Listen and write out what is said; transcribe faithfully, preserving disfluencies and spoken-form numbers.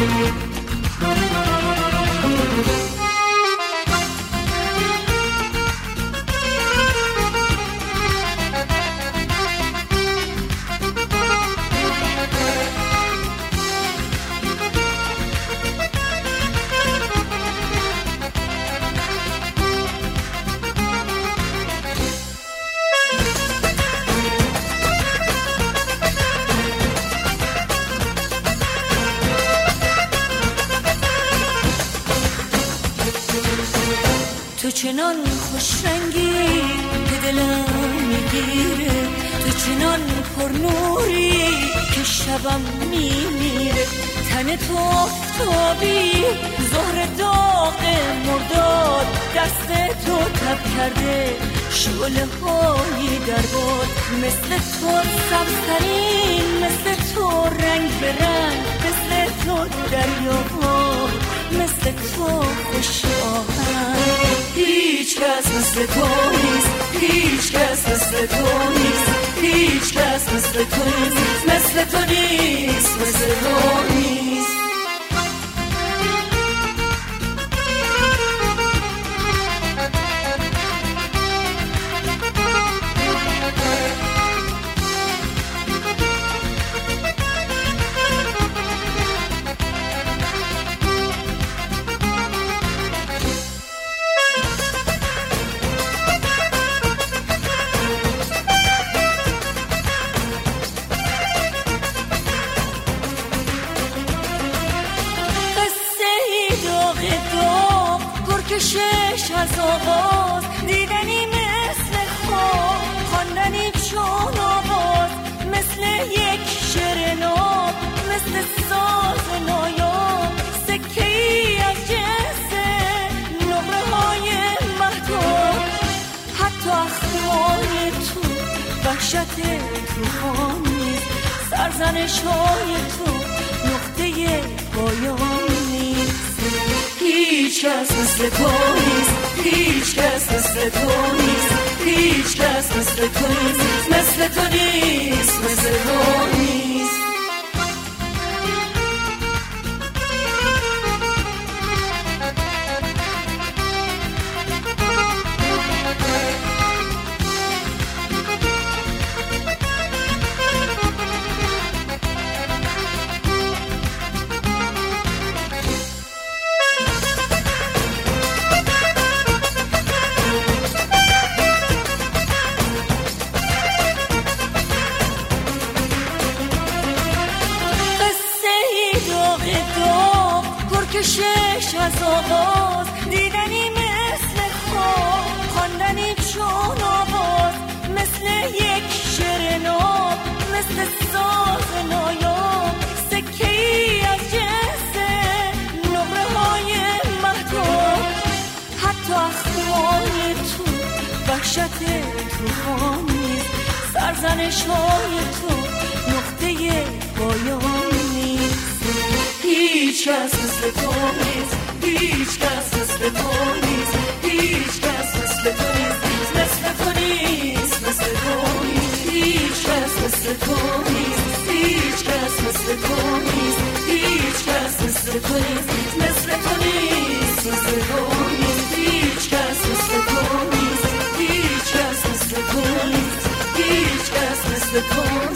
تو چنان خوش رنگی که دلم میگیره، تو چنان پر نوری که شبم میمیره، تن تو آفتابی زهر داغ مرداد، دست تو تب کرده شعله هایی در باد، مثل تو سبزترین، مثل تو رنگ به رنگ، مثل تو دریاها، مثل تو خوش آهنگ. هیچ کس مثل تو نیست، هیچ کس مثل تو نیست، هیچ کس مثل تو نیست، مثل تو نیست، مثل تو نیست. کشش از آغاز دیدنی مثل خواب، خواندنی چون آواز، مثل یک شعر ناب، مثل ساز نایاب، سکه‌ای از جنس نقره های مهتاب، حتی اخمای تو وحشت توفان نیست، سرزنش های تو نقطه پایان نیست. هیچ کس مثل تو نیست، هیچ کس مثل تو نیست، هیچ کس مثل تو نیست، مثل تو نیست، مثل تو نیست. کشش از آغاز دیدنی مثل خواب، خواندنی چون آواز، مثل یک شعر ناب، مثل ساز نایاب، سکه‌ای از جنس نقره های مهتاب، حتی اخمای تو وحشت توفان نیست، سرزنش های تو نقطه پایان نیست. هیچ کس مثل تو نیست، هیچ کس مثل تو نیست، هیچ کس مثل تو نیست، مثل تو نیست، مثل تو نیست. هیچ کس مثل تو نیست، هیچ کس مثل تو نیست، هیچ کس مثل تو نیست، مثل تو نیست، مثل تو نیست. هیچ کس مثل تو نیست، هیچ کس مثل تو نیست، هیچ کس مثل تو نیست.